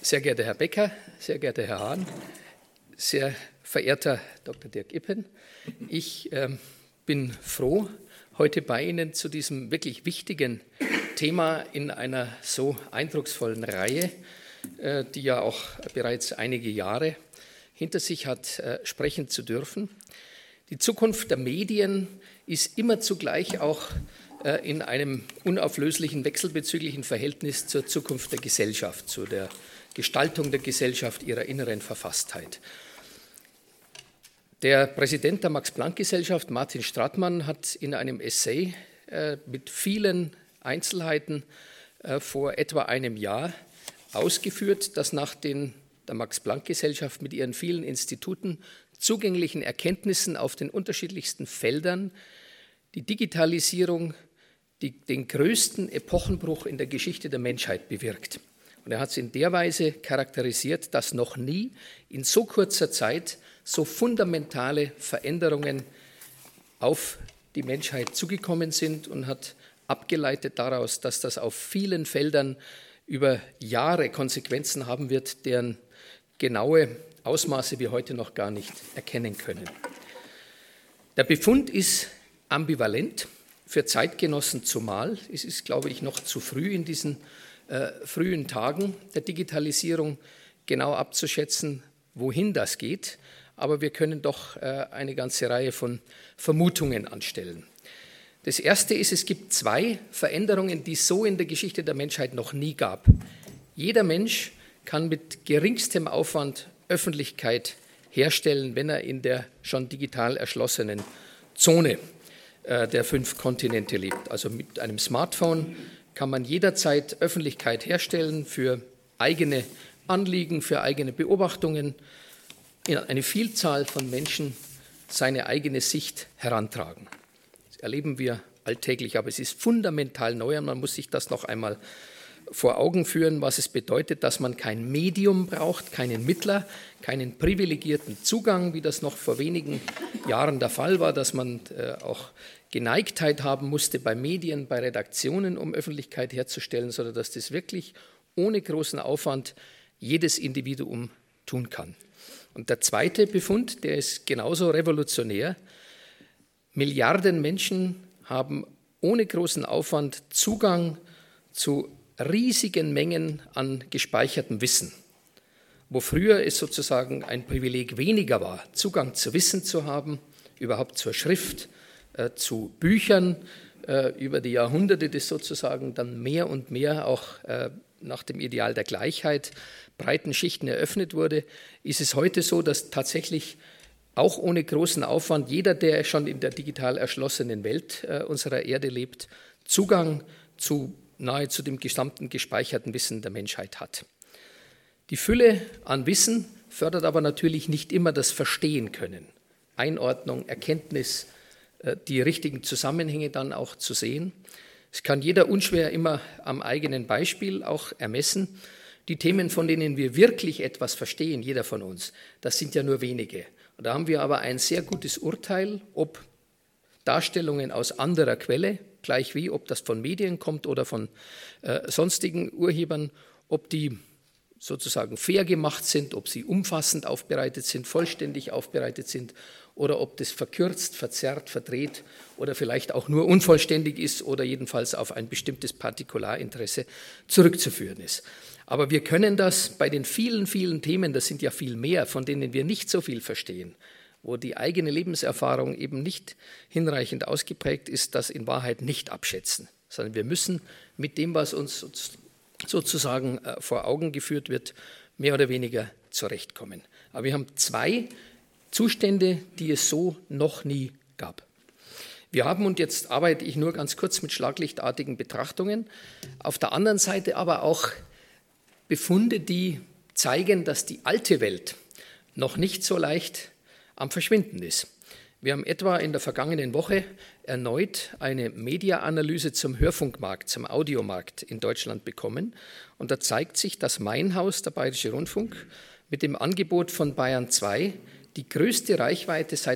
Sehr geehrter Herr Becker, sehr geehrter Herr Hahn, sehr verehrter Dr. Dirk Ippen, ich bin froh, heute bei Ihnen zu diesem wirklich wichtigen Thema in einer so eindrucksvollen Reihe, die ja auch bereits einige Jahre hinter sich hat, sprechen zu dürfen. Die Zukunft der Medien ist immer zugleich auch in einem unauflöslichen wechselbezüglichen Verhältnis zur Zukunft der Gesellschaft, zu der Gestaltung der Gesellschaft, ihrer inneren Verfasstheit. Der Präsident der Max-Planck-Gesellschaft, Martin Stratmann, hat in einem Essay mit vielen Einzelheiten vor etwa einem Jahr ausgeführt, dass nach der Max-Planck-Gesellschaft mit ihren vielen Instituten zugänglichen Erkenntnissen auf den unterschiedlichsten Feldern die Digitalisierung den größten Epochenbruch in der Geschichte der Menschheit bewirkt. Und er hat es in der Weise charakterisiert, dass noch nie in so kurzer Zeit so fundamentale Veränderungen auf die Menschheit zugekommen sind und hat abgeleitet daraus, dass das auf vielen Feldern über Jahre Konsequenzen haben wird, deren genaue Ausmaße wir heute noch gar nicht erkennen können. Der Befund ist ambivalent, für Zeitgenossen zumal. Es ist, glaube ich, noch zu früh in diesen frühen Tagen der Digitalisierung genau abzuschätzen, wohin das geht. Aber wir können doch eine ganze Reihe von Vermutungen anstellen. Das Erste ist, es gibt zwei Veränderungen, die es so in der Geschichte der Menschheit noch nie gab. Jeder Mensch kann mit geringstem Aufwand Öffentlichkeit herstellen, wenn er in der schon digital erschlossenen Zone der 5 Kontinente lebt. Also mit einem Smartphone kann man jederzeit Öffentlichkeit herstellen für eigene Anliegen, für eigene Beobachtungen, in eine Vielzahl von Menschen seine eigene Sicht herantragen. Das erleben wir alltäglich, aber es ist fundamental neu und man muss sich das noch einmal vor Augen führen, was es bedeutet, dass man kein Medium braucht, keinen Mittler, keinen privilegierten Zugang, wie das noch vor wenigen Jahren der Fall war, dass man auch Geneigtheit haben musste bei Medien, bei Redaktionen, um Öffentlichkeit herzustellen, sondern dass das wirklich ohne großen Aufwand jedes Individuum tun kann. Und der zweite Befund, der ist genauso revolutionär. Milliarden Menschen haben ohne großen Aufwand Zugang zu riesigen Mengen an gespeichertem Wissen. Wo früher es sozusagen ein Privileg weniger war, Zugang zu Wissen zu haben, überhaupt zur Schrift, zu Büchern über die Jahrhunderte, das sozusagen dann mehr und mehr auch nach dem Ideal der Gleichheit breiten Schichten eröffnet wurde, ist es heute so, dass tatsächlich auch ohne großen Aufwand jeder, der schon in der digital erschlossenen Welt unserer Erde lebt, Zugang zu nahezu dem gesamten gespeicherten Wissen der Menschheit hat. Die Fülle an Wissen fördert aber natürlich nicht immer das Verstehen können, Einordnung, Erkenntnis, die richtigen Zusammenhänge dann auch zu sehen. Es kann jeder unschwer immer am eigenen Beispiel auch ermessen. Die Themen, von denen wir wirklich etwas verstehen, jeder von uns, das sind ja nur wenige. Und da haben wir aber ein sehr gutes Urteil, ob Darstellungen aus anderer Quelle, gleich wie, ob das von Medien kommt oder von sonstigen Urhebern, ob die sozusagen fair gemacht sind, ob sie umfassend aufbereitet sind, vollständig aufbereitet sind oder ob das verkürzt, verzerrt, verdreht oder vielleicht auch nur unvollständig ist oder jedenfalls auf ein bestimmtes Partikularinteresse zurückzuführen ist. Aber wir können das bei den vielen, vielen Themen, das sind ja viel mehr, von denen wir nicht so viel verstehen, wo die eigene Lebenserfahrung eben nicht hinreichend ausgeprägt ist, das in Wahrheit nicht abschätzen, sondern wir müssen mit dem, was uns sozusagen vor Augen geführt wird, mehr oder weniger zurechtkommen. Aber wir haben zwei Zustände, die es so noch nie gab. Wir haben, und jetzt arbeite ich nur ganz kurz mit schlaglichtartigen Betrachtungen, auf der anderen Seite aber auch Befunde, die zeigen, dass die alte Welt noch nicht so leicht am Verschwinden ist. Wir haben etwa in der vergangenen Woche erneut eine Media-Analyse zum Hörfunkmarkt, zum Audiomarkt in Deutschland bekommen. Und da zeigt sich, dass mein Haus, der Bayerische Rundfunk, mit dem Angebot von Bayern 2 die größte Reichweite seit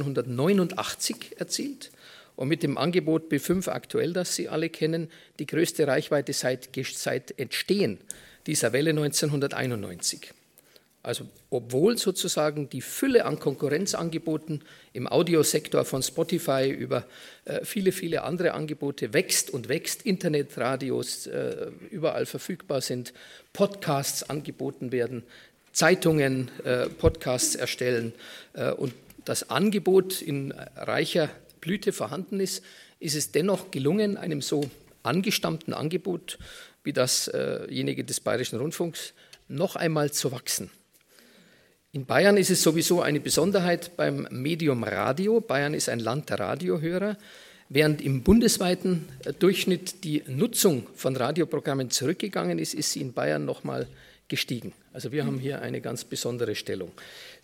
1989 erzielt und mit dem Angebot B5 aktuell, das Sie alle kennen, die größte Reichweite seit Entstehen dieser Welle 1991. Also obwohl sozusagen die Fülle an Konkurrenzangeboten im Audiosektor von Spotify über viele, viele andere Angebote wächst und wächst, Internetradios überall verfügbar sind, Podcasts angeboten werden, Zeitungen Podcasts erstellen und das Angebot in reicher Blüte vorhanden ist, ist es dennoch gelungen, einem so angestammten Angebot wie dasjenige des Bayerischen Rundfunks noch einmal zu wachsen. In Bayern ist es sowieso eine Besonderheit beim Medium Radio. Bayern ist ein Land der Radiohörer, während im bundesweiten Durchschnitt die Nutzung von Radioprogrammen zurückgegangen ist, ist sie in Bayern nochmal gestiegen. Also wir haben hier eine ganz besondere Stellung.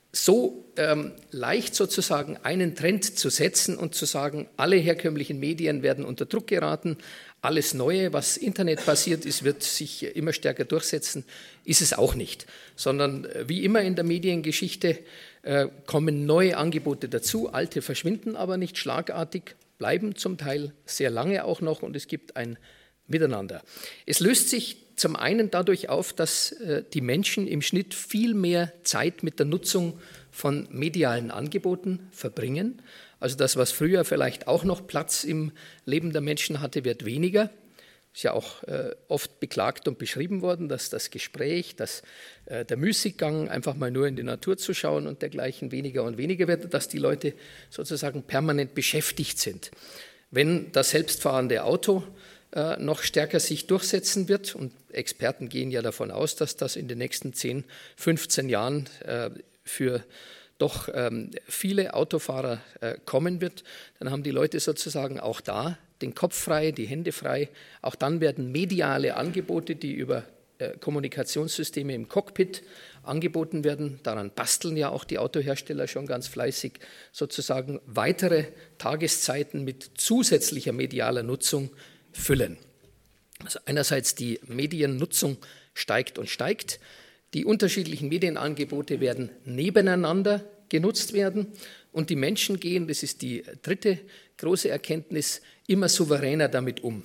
So leicht sozusagen einen Trend zu setzen und zu sagen, alle herkömmlichen Medien werden unter Druck geraten, alles Neue, was internetbasiert ist, wird sich immer stärker durchsetzen, ist es auch nicht. Sondern wie immer in der Mediengeschichte kommen neue Angebote dazu, alte verschwinden aber nicht schlagartig, bleiben zum Teil sehr lange auch noch und es gibt ein Miteinander. Es löst sich zum einen dadurch auf, dass die Menschen im Schnitt viel mehr Zeit mit der Nutzung von medialen Angeboten verbringen. Also das, was früher vielleicht auch noch Platz im Leben der Menschen hatte, wird weniger. Ist ja auch oft beklagt und beschrieben worden, dass das Gespräch, dass der Müßiggang, einfach mal nur in die Natur zu schauen und dergleichen weniger und weniger wird, dass die Leute sozusagen permanent beschäftigt sind. Wenn das selbstfahrende Auto noch stärker sich durchsetzen wird, und Experten gehen ja davon aus, dass das in den nächsten 10, 15 Jahren für doch viele Autofahrer kommen wird, dann haben die Leute sozusagen auch da den Kopf frei, die Hände frei. Auch dann werden mediale Angebote, die über Kommunikationssysteme im Cockpit angeboten werden, daran basteln ja auch die Autohersteller schon ganz fleißig, sozusagen weitere Tageszeiten mit zusätzlicher medialer Nutzung füllen. Also einerseits die Mediennutzung steigt und steigt, die unterschiedlichen Medienangebote werden nebeneinander genutzt werden und die Menschen gehen, das ist die dritte große Erkenntnis, immer souveräner damit um.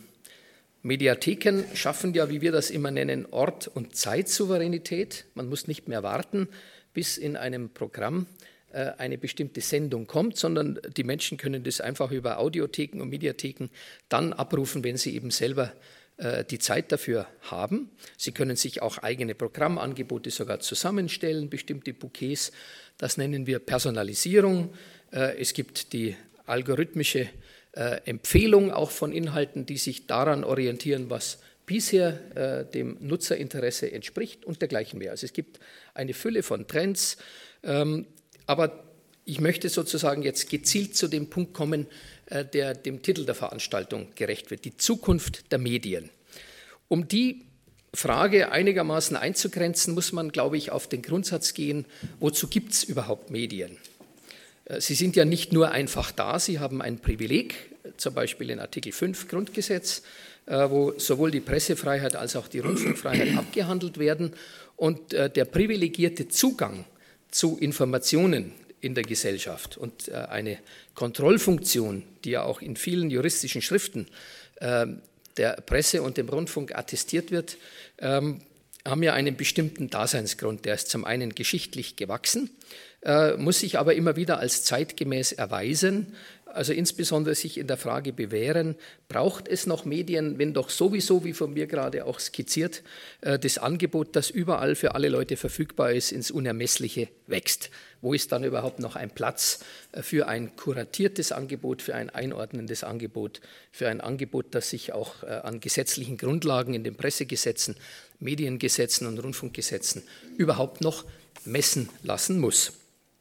Mediatheken schaffen ja, wie wir das immer nennen, Ort- und Zeitsouveränität. Man muss nicht mehr warten, bis in einem Programm eine bestimmte Sendung kommt, sondern die Menschen können das einfach über Audiotheken und Mediatheken dann abrufen, wenn sie eben selber die Zeit dafür haben. Sie können sich auch eigene Programmangebote sogar zusammenstellen, bestimmte Bouquets. Das nennen wir Personalisierung. Es gibt die algorithmische Empfehlung auch von Inhalten, die sich daran orientieren, was bisher dem Nutzerinteresse entspricht und dergleichen mehr. Also es gibt eine Fülle von Trends, aber ich möchte sozusagen jetzt gezielt zu dem Punkt kommen, der dem Titel der Veranstaltung gerecht wird, die Zukunft der Medien. Um die Frage einigermaßen einzugrenzen, muss man, glaube ich, auf den Grundsatz gehen, wozu gibt es überhaupt Medien? Sie sind ja nicht nur einfach da, sie haben ein Privileg, zum Beispiel in Artikel 5 Grundgesetz, wo sowohl die Pressefreiheit als auch die Rundfunkfreiheit abgehandelt werden und der privilegierte Zugang zu Informationen in der Gesellschaft und eine Kontrollfunktion, die ja auch in vielen juristischen Schriften der Presse und dem Rundfunk attestiert wird, haben ja einen bestimmten Daseinsgrund. Der ist zum einen geschichtlich gewachsen, muss sich aber immer wieder als zeitgemäß erweisen, also insbesondere sich in der Frage bewähren, braucht es noch Medien, wenn doch sowieso, wie von mir gerade auch skizziert, das Angebot, das überall für alle Leute verfügbar ist, ins Unermessliche wächst. Wo ist dann überhaupt noch ein Platz für ein kuratiertes Angebot, für ein einordnendes Angebot, für ein Angebot, das sich auch an gesetzlichen Grundlagen in den Pressegesetzen, Mediengesetzen und Rundfunkgesetzen überhaupt noch messen lassen muss?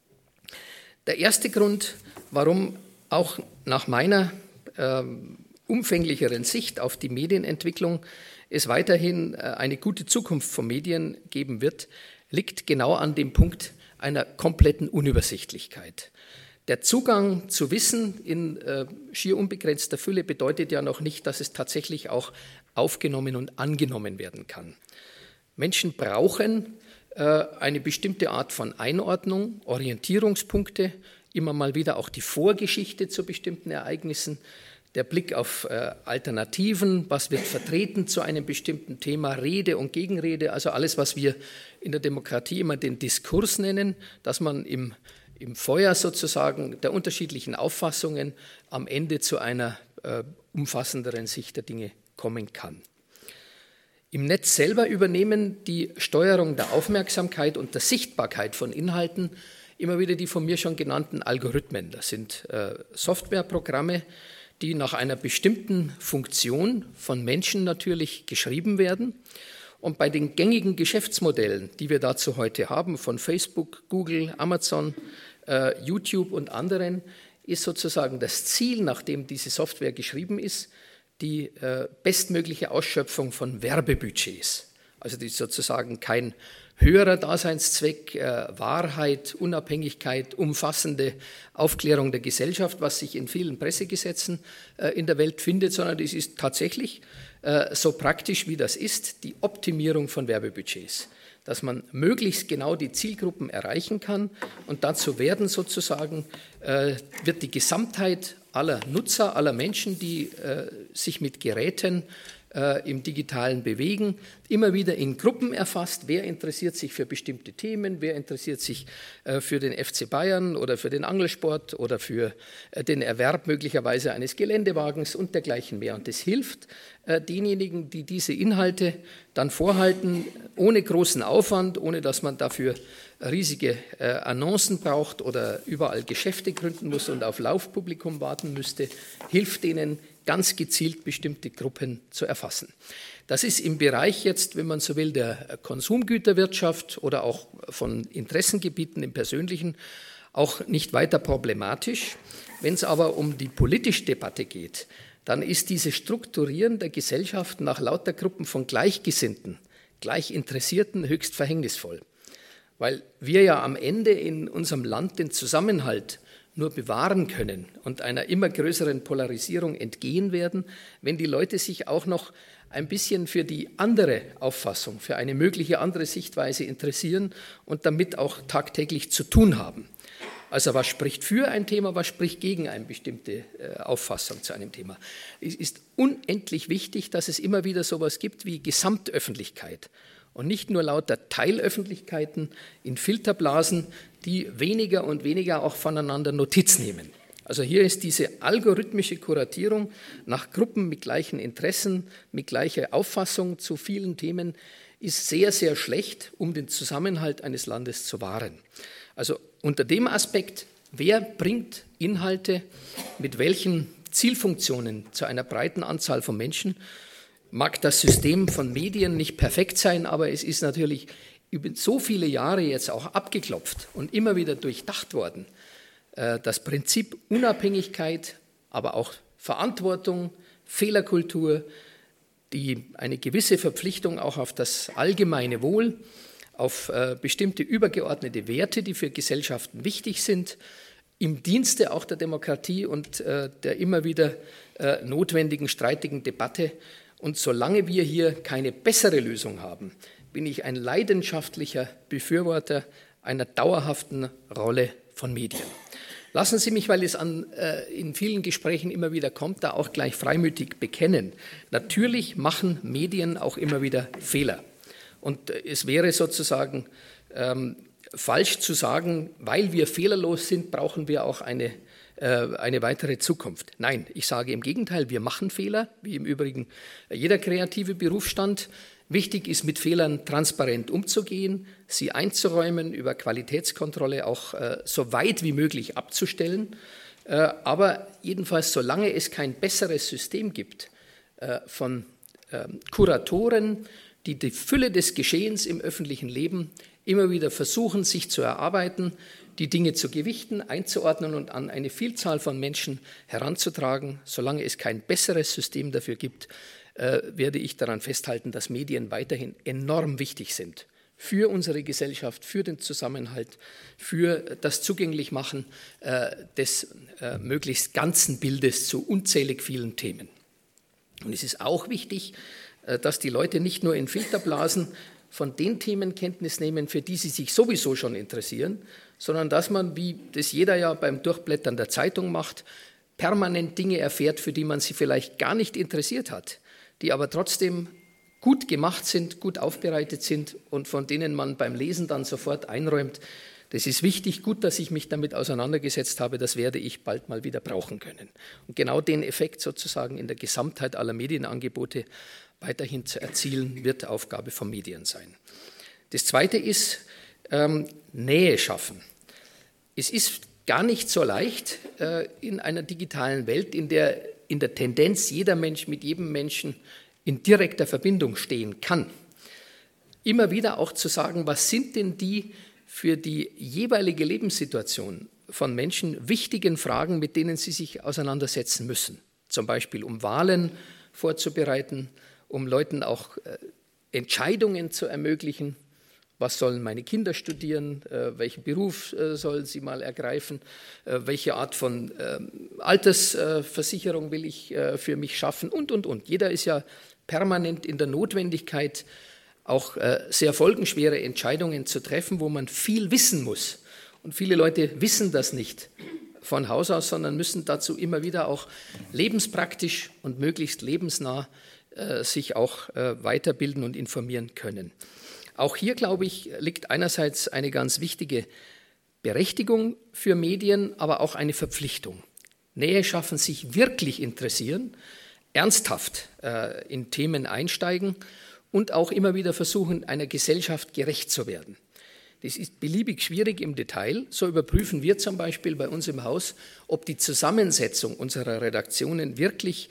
Der erste Grund, warum auch nach meiner umfänglicheren Sicht auf die Medienentwicklung es weiterhin eine gute Zukunft von Medien geben wird, liegt genau an dem Punkt einer kompletten Unübersichtlichkeit. Der Zugang zu Wissen in schier unbegrenzter Fülle bedeutet ja noch nicht, dass es tatsächlich auch aufgenommen und angenommen werden kann. Menschen brauchen eine bestimmte Art von Einordnung, Orientierungspunkte, immer mal wieder auch die Vorgeschichte zu bestimmten Ereignissen, der Blick auf Alternativen, was wird vertreten zu einem bestimmten Thema, Rede und Gegenrede, also alles, was wir in der Demokratie immer den Diskurs nennen, dass man im Feuer sozusagen der unterschiedlichen Auffassungen am Ende zu einer umfassenderen Sicht der Dinge kommen kann. Im Netz selber übernehmen die Steuerung der Aufmerksamkeit und der Sichtbarkeit von Inhalten immer wieder die von mir schon genannten Algorithmen. Das sind Softwareprogramme, die nach einer bestimmten Funktion von Menschen natürlich geschrieben werden. Und bei den gängigen Geschäftsmodellen, die wir dazu heute haben, von Facebook, Google, Amazon, YouTube und anderen, ist sozusagen das Ziel, nachdem diese Software geschrieben ist, die bestmögliche Ausschöpfung von Werbebudgets. Also die sozusagen kein höherer Daseinszweck, Wahrheit, Unabhängigkeit, umfassende Aufklärung der Gesellschaft, was sich in vielen Pressegesetzen in der Welt findet, sondern es ist tatsächlich so praktisch, wie das ist, die Optimierung von Werbebudgets, dass man möglichst genau die Zielgruppen erreichen kann und dazu wird die Gesamtheit aller Nutzer, aller Menschen, die sich mit Geräten im Digitalen bewegen, immer wieder in Gruppen erfasst, wer interessiert sich für bestimmte Themen, wer interessiert sich für den FC Bayern oder für den Angelsport oder für den Erwerb möglicherweise eines Geländewagens und dergleichen mehr. Und das hilft denjenigen, die diese Inhalte dann vorhalten, ohne großen Aufwand, ohne dass man dafür riesige Annoncen braucht oder überall Geschäfte gründen muss und auf Laufpublikum warten müsste, hilft denen, ganz gezielt bestimmte Gruppen zu erfassen. Das ist im Bereich jetzt, wenn man so will, der Konsumgüterwirtschaft oder auch von Interessengebieten im Persönlichen auch nicht weiter problematisch. Wenn es aber um die politische Debatte geht, dann ist dieses Strukturieren der Gesellschaft nach lauter Gruppen von Gleichgesinnten, Gleichinteressierten höchst verhängnisvoll. Weil wir ja am Ende in unserem Land den Zusammenhalt nur bewahren können und einer immer größeren Polarisierung entgehen werden, wenn die Leute sich auch noch ein bisschen für die andere Auffassung, für eine mögliche andere Sichtweise interessieren und damit auch tagtäglich zu tun haben. Also was spricht für ein Thema, was spricht gegen eine bestimmte Auffassung zu einem Thema. Es ist unendlich wichtig, dass es immer wieder sowas gibt wie Gesamtöffentlichkeit und nicht nur lauter Teilöffentlichkeiten in Filterblasen, die weniger und weniger auch voneinander Notiz nehmen. Also hier ist diese algorithmische Kuratierung nach Gruppen mit gleichen Interessen, mit gleicher Auffassung zu vielen Themen, ist sehr, sehr schlecht, um den Zusammenhalt eines Landes zu wahren. Also unter dem Aspekt, wer bringt Inhalte mit welchen Zielfunktionen zu einer breiten Anzahl von Menschen, mag das System von Medien nicht perfekt sein, aber es ist natürlich über so viele Jahre jetzt auch abgeklopft und immer wieder durchdacht worden. Das Prinzip Unabhängigkeit, aber auch Verantwortung, Fehlerkultur, eine gewisse Verpflichtung auch auf das allgemeine Wohl, auf bestimmte übergeordnete Werte, die für Gesellschaften wichtig sind, im Dienste auch der Demokratie und der immer wieder notwendigen streitigen Debatte. Und solange wir hier keine bessere Lösung haben, bin ich ein leidenschaftlicher Befürworter einer dauerhaften Rolle von Medien. Lassen Sie mich, weil es in vielen Gesprächen immer wieder kommt, da auch gleich freimütig bekennen. Natürlich machen Medien auch immer wieder Fehler. Und es wäre sozusagen falsch zu sagen, weil wir fehlerlos sind, brauchen wir auch eine weitere Zukunft. Nein, ich sage im Gegenteil, wir machen Fehler, wie im Übrigen jeder kreative Berufsstand. Wichtig ist, mit Fehlern transparent umzugehen, sie einzuräumen, über Qualitätskontrolle auch so weit wie möglich abzustellen. Aber jedenfalls, solange es kein besseres System gibt von Kuratoren, die die Fülle des Geschehens im öffentlichen Leben immer wieder versuchen, sich zu erarbeiten, die Dinge zu gewichten, einzuordnen und an eine Vielzahl von Menschen heranzutragen. Solange es kein besseres System dafür gibt, werde ich daran festhalten, dass Medien weiterhin enorm wichtig sind für unsere Gesellschaft, für den Zusammenhalt, für das Zugänglichmachen des möglichst ganzen Bildes zu unzählig vielen Themen. Und es ist auch wichtig, dass die Leute nicht nur in Filterblasen von den Themen Kenntnis nehmen, für die sie sich sowieso schon interessieren, sondern dass man, wie das jeder ja beim Durchblättern der Zeitung macht, permanent Dinge erfährt, für die man sich vielleicht gar nicht interessiert hat, die aber trotzdem gut gemacht sind, gut aufbereitet sind und von denen man beim Lesen dann sofort einräumt, das ist wichtig, gut, dass ich mich damit auseinandergesetzt habe, das werde ich bald mal wieder brauchen können. Und genau den Effekt sozusagen in der Gesamtheit aller Medienangebote weiterhin zu erzielen, wird Aufgabe von Medien sein. Das Zweite ist Nähe schaffen. Es ist gar nicht so leicht in einer digitalen Welt, in der in der Tendenz jeder Mensch mit jedem Menschen in direkter Verbindung stehen kann, immer wieder auch zu sagen, was sind denn die für die jeweilige Lebenssituation von Menschen wichtigen Fragen, mit denen sie sich auseinandersetzen müssen. Zum Beispiel um Wahlen vorzubereiten, um Leuten auch Entscheidungen zu ermöglichen. Was sollen meine Kinder studieren? Welchen Beruf sollen sie mal ergreifen? Welche Art von Altersversicherung will ich für mich schaffen? Und. Jeder ist ja permanent in der Notwendigkeit, auch sehr folgenschwere Entscheidungen zu treffen, wo man viel wissen muss. Und viele Leute wissen das nicht von Haus aus, sondern müssen dazu immer wieder auch lebenspraktisch und möglichst lebensnah sich auch weiterbilden und informieren können. Auch hier, glaube ich, liegt einerseits eine ganz wichtige Berechtigung für Medien, aber auch eine Verpflichtung. Nähe schaffen, sich wirklich interessieren, ernsthaft in Themen einsteigen und auch immer wieder versuchen, einer Gesellschaft gerecht zu werden. Das ist beliebig schwierig im Detail. So überprüfen wir zum Beispiel bei uns im Haus, ob die Zusammensetzung unserer Redaktionen wirklich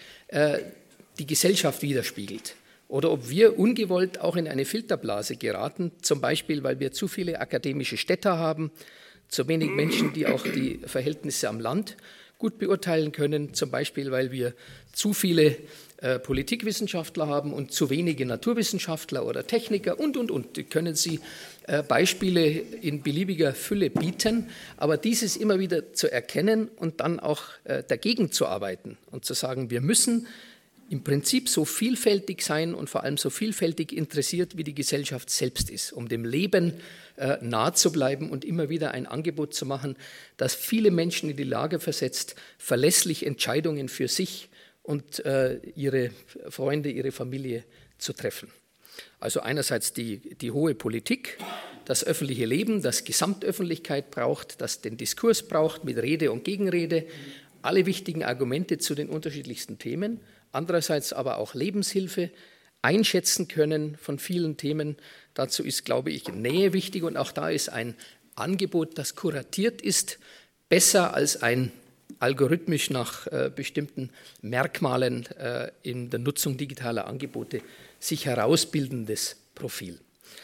die Gesellschaft widerspiegelt. Oder ob wir ungewollt auch in eine Filterblase geraten, zum Beispiel, weil wir zu viele akademische Städter haben, zu wenig Menschen, die auch die Verhältnisse am Land gut beurteilen können, zum Beispiel, weil wir zu viele Politikwissenschaftler haben und zu wenige Naturwissenschaftler oder Techniker und. Die können Sie Beispiele in beliebiger Fülle bieten, aber dieses immer wieder zu erkennen und dann auch dagegen zu arbeiten und zu sagen, wir müssen im Prinzip so vielfältig sein und vor allem so vielfältig interessiert, wie die Gesellschaft selbst ist, um dem Leben nahe zu bleiben und immer wieder ein Angebot zu machen, das viele Menschen in die Lage versetzt, verlässlich Entscheidungen für sich und ihre Freunde, ihre Familie zu treffen. Also einerseits die hohe Politik, das öffentliche Leben, das Gesamtöffentlichkeit braucht, das den Diskurs braucht mit Rede und Gegenrede, alle wichtigen Argumente zu den unterschiedlichsten Themen, andererseits aber auch Lebenshilfe, einschätzen können von vielen Themen. Dazu ist, glaube ich, Nähe wichtig und auch da ist ein Angebot, das kuratiert ist, besser als ein algorithmisch nach bestimmten Merkmalen in der Nutzung digitaler Angebote sich herausbildendes Profil.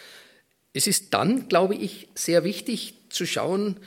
Es ist dann, glaube ich, sehr wichtig zu schauen,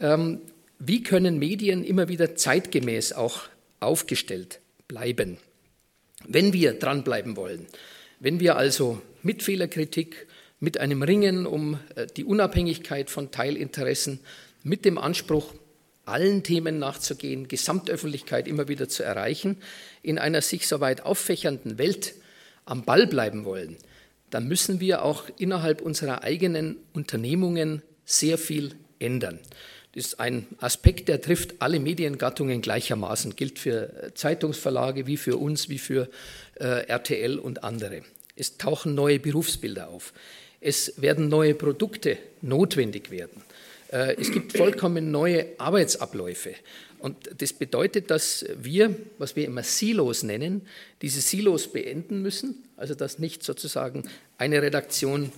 wie können Medien immer wieder zeitgemäß auch aufgestellt bleiben, wenn wir dranbleiben wollen. Wenn wir also mit Fehlerkritik, mit einem Ringen um die Unabhängigkeit von Teilinteressen, mit dem Anspruch, allen Themen nachzugehen, Gesamtöffentlichkeit immer wieder zu erreichen, in einer sich so weit auffächernden Welt am Ball bleiben wollen, dann müssen wir auch innerhalb unserer eigenen Unternehmungen sehr viel ändern. Das ist ein Aspekt, der trifft alle Mediengattungen gleichermaßen, gilt für Zeitungsverlage wie für uns, wie für RTL und andere. Es tauchen neue Berufsbilder auf. Es werden neue Produkte notwendig werden. Es gibt vollkommen neue Arbeitsabläufe. Und das bedeutet, dass wir, was wir immer Silos nennen, diese Silos beenden müssen. Also dass nicht sozusagen eine Redaktion,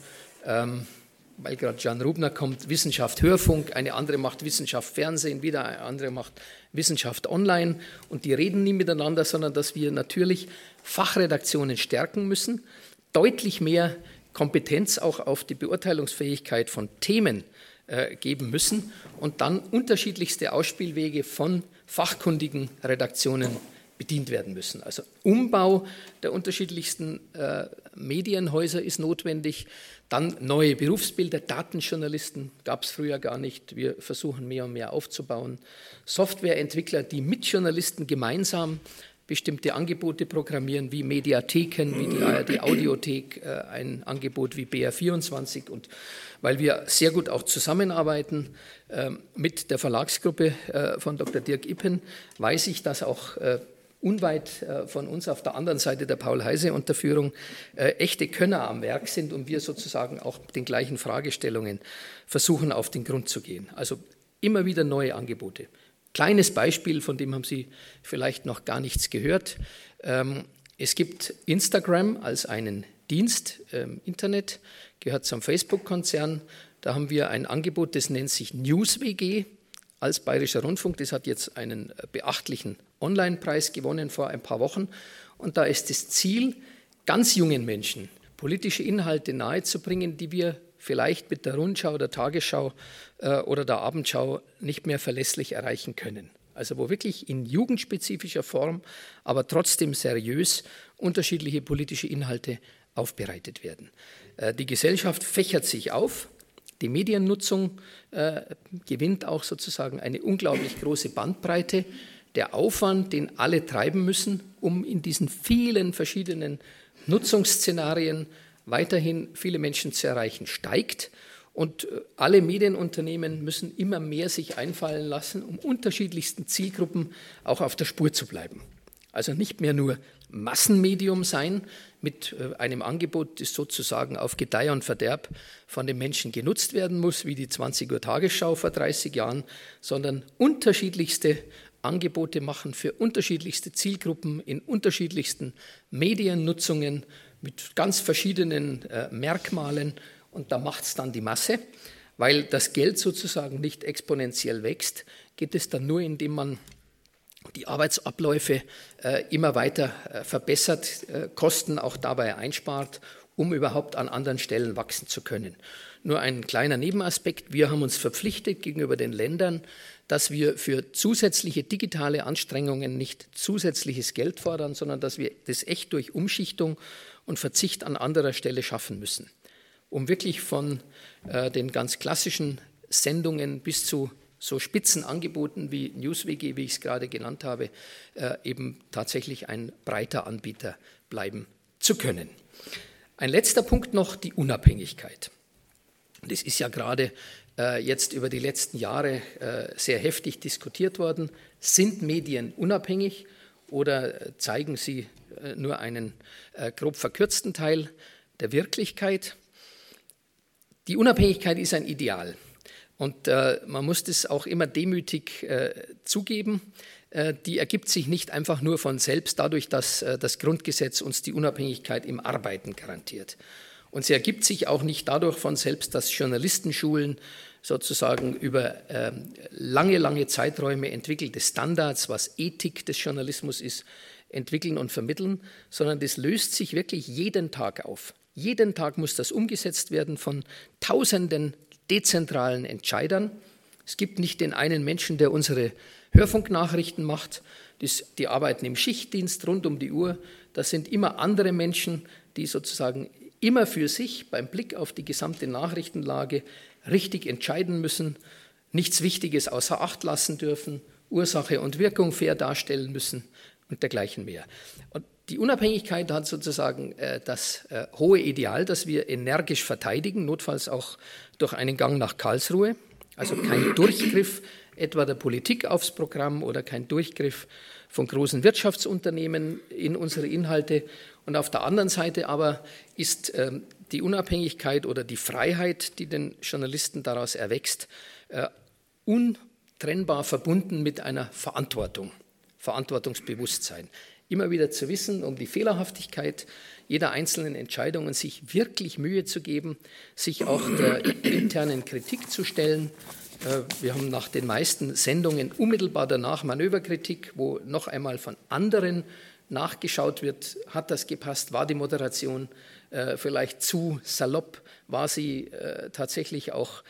weil gerade Jan Rubner kommt, Wissenschaft Hörfunk, eine andere macht Wissenschaft Fernsehen, wieder eine andere macht Wissenschaft Online und die reden nie miteinander, sondern dass wir natürlich Fachredaktionen stärken müssen, deutlich mehr Kompetenz auch auf die Beurteilungsfähigkeit von Themen geben müssen und dann unterschiedlichste Ausspielwege von fachkundigen Redaktionen bedient werden müssen. Also Umbau der unterschiedlichsten Medienhäuser ist notwendig, dann neue Berufsbilder, Datenjournalisten gab es früher gar nicht, wir versuchen mehr und mehr aufzubauen, Softwareentwickler, die mit Journalisten gemeinsam bestimmte Angebote programmieren, wie Mediatheken, wie die ARD Audiothek, ein Angebot wie BR24. Und weil wir sehr gut auch zusammenarbeiten mit der Verlagsgruppe von Dr. Dirk Ippen, weiß ich, dass auch unweit von uns auf der anderen Seite der Paul-Heise-Unterführung echte Könner am Werk sind und wir sozusagen auch den gleichen Fragestellungen versuchen, auf den Grund zu gehen. Also immer wieder neue Angebote. Kleines Beispiel, von dem haben Sie vielleicht noch gar nichts gehört. Es gibt Instagram als einen Dienst im Internet, gehört zum Facebook-Konzern. Da haben wir ein Angebot, das nennt sich NewsWG als Bayerischer Rundfunk. Das hat jetzt einen beachtlichen Online-Preis gewonnen vor ein paar Wochen. Und da ist das Ziel, ganz jungen Menschen politische Inhalte nahezubringen, die wir vielleicht mit der Rundschau, der Tagesschau oder der Abendschau nicht mehr verlässlich erreichen können. Also wo wirklich in jugendspezifischer Form, aber trotzdem seriös unterschiedliche politische Inhalte aufbereitet werden. Die Gesellschaft fächert sich auf. Die Mediennutzung gewinnt auch sozusagen eine unglaublich große Bandbreite. Der Aufwand, den alle treiben müssen, um in diesen vielen verschiedenen Nutzungsszenarien weiterhin viele Menschen zu erreichen, steigt. Und alle Medienunternehmen müssen immer mehr sich einfallen lassen, um unterschiedlichsten Zielgruppen auch auf der Spur zu bleiben. Also nicht mehr nur Massenmedium sein mit einem Angebot, das sozusagen auf Gedeih und Verderb von den Menschen genutzt werden muss, wie die 20 Uhr Tagesschau vor 30 Jahren, sondern unterschiedlichste Angebote machen für unterschiedlichste Zielgruppen in unterschiedlichsten Mediennutzungen mit ganz verschiedenen Merkmalen. Und da macht es dann die Masse, weil das Geld sozusagen nicht exponentiell wächst, geht es dann nur, indem man die Arbeitsabläufe immer weiter verbessert, Kosten auch dabei einspart, um überhaupt an anderen Stellen wachsen zu können. Nur ein kleiner Nebenaspekt, wir haben uns verpflichtet gegenüber den Ländern, dass wir für zusätzliche digitale Anstrengungen nicht zusätzliches Geld fordern, sondern dass wir das echt durch Umschichtung und Verzicht an anderer Stelle schaffen müssen, um wirklich von den ganz klassischen Sendungen bis zu so Spitzenangeboten wie NewsWG, wie ich es gerade genannt habe, eben tatsächlich ein breiter Anbieter bleiben zu können. Ein letzter Punkt noch, die Unabhängigkeit. Das ist ja gerade jetzt über die letzten Jahre sehr heftig diskutiert worden. Sind Medien unabhängig oder zeigen sie nur einen grob verkürzten Teil der Wirklichkeit? Die Unabhängigkeit ist ein Ideal. Und man muss das auch immer demütig zugeben. Die ergibt sich nicht einfach nur von selbst dadurch, dass das Grundgesetz uns die Unabhängigkeit im Arbeiten garantiert. Und sie ergibt sich auch nicht dadurch von selbst, dass Journalistenschulen sozusagen über lange Zeiträume entwickelte Standards, was Ethik des Journalismus ist, entwickeln und vermitteln, sondern das löst sich wirklich jeden Tag auf. Jeden Tag muss das umgesetzt werden von Tausenden dezentralen Entscheidern. Es gibt nicht den einen Menschen, der unsere Hörfunknachrichten macht. Die arbeiten im Schichtdienst rund um die Uhr. Das sind immer andere Menschen, die sozusagen immer für sich beim Blick auf die gesamte Nachrichtenlage richtig entscheiden müssen, nichts Wichtiges außer Acht lassen dürfen, Ursache und Wirkung fair darstellen müssen und dergleichen mehr. Und die Unabhängigkeit hat sozusagen das hohe Ideal, das wir energisch verteidigen, notfalls auch durch einen Gang nach Karlsruhe, also kein Durchgriff etwa der Politik aufs Programm oder kein Durchgriff von großen Wirtschaftsunternehmen in unsere Inhalte. Und auf der anderen Seite aber ist die Unabhängigkeit oder die Freiheit, die den Journalisten daraus erwächst, untrennbar verbunden mit einer Verantwortung, Verantwortungsbewusstsein. Immer wieder zu wissen um die Fehlerhaftigkeit jeder einzelnen Entscheidung und sich wirklich Mühe zu geben, sich auch der internen Kritik zu stellen. Wir haben nach den meisten Sendungen unmittelbar danach Manöverkritik, wo noch einmal von anderen nachgeschaut wird, hat das gepasst, war die Moderation vielleicht zu salopp, war sie tatsächlich auch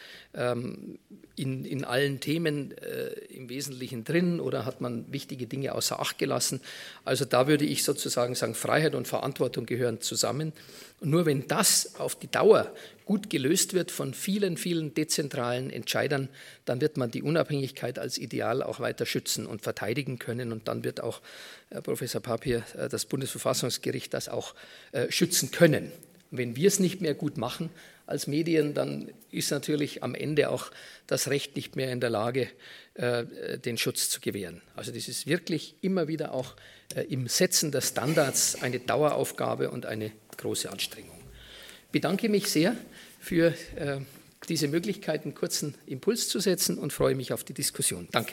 in allen Themen im Wesentlichen drin oder hat man wichtige Dinge außer Acht gelassen. Also da würde ich sozusagen sagen, Freiheit und Verantwortung gehören zusammen. Und nur wenn das auf die Dauer gut gelöst wird von vielen, vielen dezentralen Entscheidern, dann wird man die Unabhängigkeit als Ideal auch weiter schützen und verteidigen können. Und dann wird auch Professor Papier, das Bundesverfassungsgericht, das auch schützen können. Wenn wir es nicht mehr gut machen als Medien, dann ist natürlich am Ende auch das Recht nicht mehr in der Lage, den Schutz zu gewähren. Also das ist wirklich immer wieder auch im Setzen der Standards eine Daueraufgabe und eine große Anstrengung. Ich bedanke mich sehr für diese Möglichkeit, einen kurzen Impuls zu setzen und freue mich auf die Diskussion. Danke.